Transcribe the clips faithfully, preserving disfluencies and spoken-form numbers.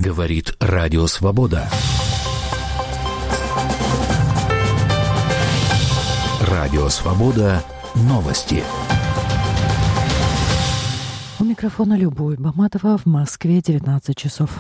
Говорит Радио Свобода. Радио Свобода. Новости. У микрофона Любовь Баматова. В Москве девятнадцать часов.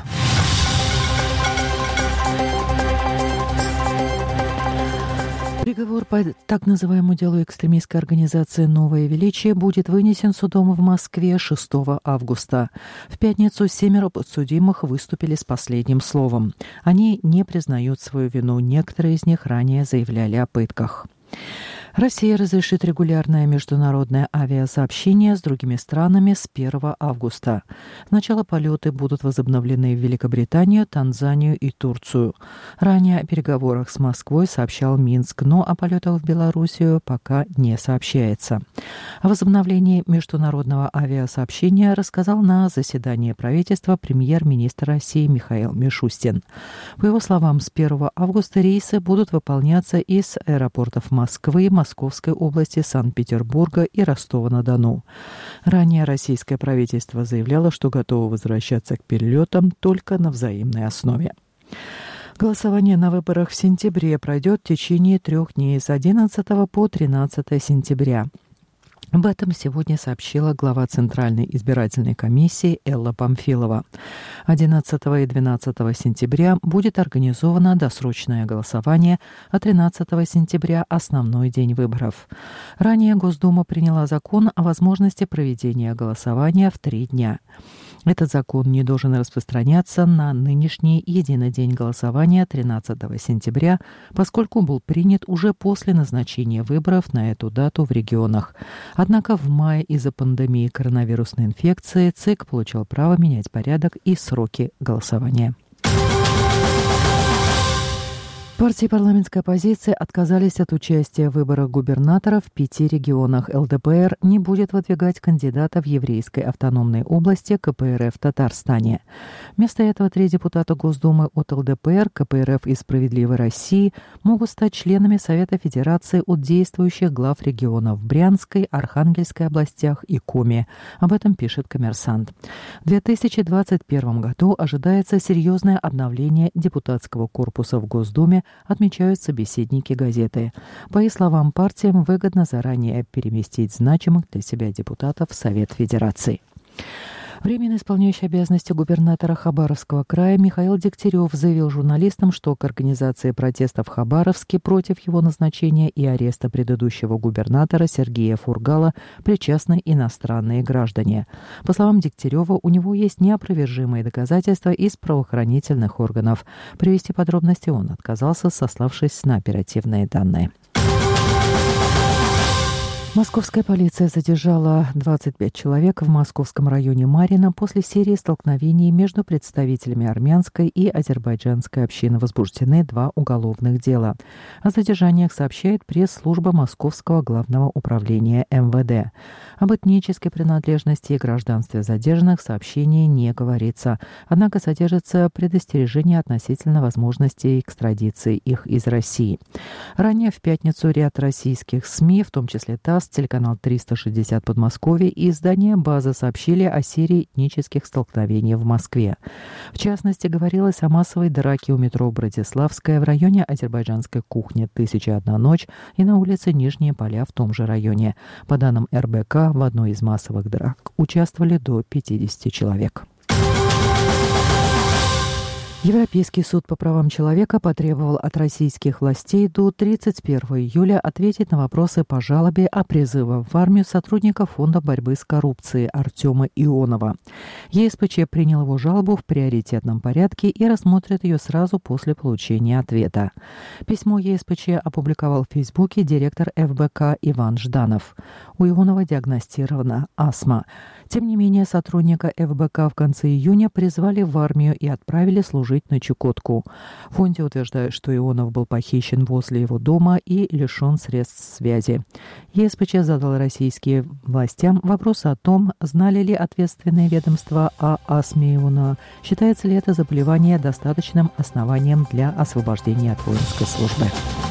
Приговор по так называемому делу экстремистской организации «Новое величие» будет вынесен судом в Москве шестого августа. В пятницу семеро подсудимых выступили с последним словом. Они не признают свою вину. Некоторые из них ранее заявляли о пытках. Россия разрешит регулярное международное авиасообщение с другими странами с первого августа. Сначала полеты будут возобновлены в Великобританию, Танзанию и Турцию. Ранее о переговорах с Москвой сообщал Минск, но о полетах в Белоруссию пока не сообщается. О возобновлении международного авиасообщения рассказал на заседании правительства премьер-министр России Михаил Мишустин. По его словам, с первого августа рейсы будут выполняться из аэропортов Москвы, Московской области, Санкт-Петербурга и Ростова-на-Дону. Ранее российское правительство заявляло, что готово возвращаться к перелетам только на взаимной основе. Голосование на выборах в сентябре пройдет в течение трех дней с одиннадцатого по тринадцатое сентября. Об этом сегодня сообщила глава Центральной избирательной комиссии Элла Памфилова. одиннадцатого и двенадцатого сентября будет организовано досрочное голосование, а тринадцатого сентября – основной день выборов. Ранее Госдума приняла закон о возможности проведения голосования в три дня. Этот закон не должен распространяться на нынешний единый день голосования тринадцатого сентября, поскольку был принят уже после назначения выборов на эту дату в регионах. Однако в мае из-за пандемии коронавирусной инфекции ЦИК получил право менять порядок и сроки голосования. Партии парламентской оппозиции отказались от участия в выборах губернатора в пяти регионах. эл дэ пэ эр не будет выдвигать кандидата в еврейской автономной области ка пэ эр эф в Татарстане. Вместо этого три депутата Госдумы от эл дэ пэ эр, ка пэ эр эф и «Справедливой России» могут стать членами Совета Федерации от действующих глав регионов в Брянской, Архангельской областях и Коми. Об этом пишет «Коммерсант». В две тысячи двадцать первом году ожидается серьезное обновление депутатского корпуса в Госдуме, отмечают собеседники газеты. По их словам, партиям выгодно заранее переместить значимых для себя депутатов в Совет Федерации. Временно исполняющий обязанности губернатора Хабаровского края Михаил Дегтярев заявил журналистам, что к организации протестов в Хабаровске против его назначения и ареста предыдущего губернатора Сергея Фургала причастны иностранные граждане. По словам Дегтярева, у него есть неопровержимые доказательства из правоохранительных органов. Привести подробности он отказался, сославшись на оперативные данные. Московская полиция задержала двадцать пять человек в московском районе Марьино после серии столкновений между представителями армянской и азербайджанской общины. Возбуждены два уголовных дела. О задержаниях сообщает пресс-служба Московского главного управления эм вэ дэ. Об этнической принадлежности и гражданстве задержанных в сообщении не говорится. Однако содержится предостережение относительно возможности экстрадиции их из России. Ранее в пятницу ряд российских СМИ, в том числе ТАСС, телеканал триста шестьдесят Подмосковье и издание «База» сообщили о серии этнических столкновений в Москве. В частности, говорилось о массовой драке у метро Братиславская в районе азербайджанской кухни «Тысяча и одна ночь» и на улице Нижние Поля в том же районе. По данным эр бэ ка, в одной из массовых драк участвовали до пятидесяти человек. Европейский суд по правам человека потребовал от российских властей до тридцать первого июля ответить на вопросы по жалобе о призыве в армию сотрудника Фонда борьбы с коррупцией Артема Ионова. е эс пэ че принял его жалобу в приоритетном порядке и рассмотрит ее сразу после получения ответа. Письмо е эс пэ че опубликовал в Фейсбуке директор эф бэ ка Иван Жданов. У Ионова диагностирована астма. Тем не менее, сотрудника эф бэ ка в конце июня призвали в армию и отправили служить на Чукотку. В фонде утверждают, что Ионов был похищен возле его дома и лишен средств связи. е эс пэ че задал российским властям вопросы о том, знали ли ответственные ведомства о астме Ионова, считается ли это заболевание достаточным основанием для освобождения от воинской службы.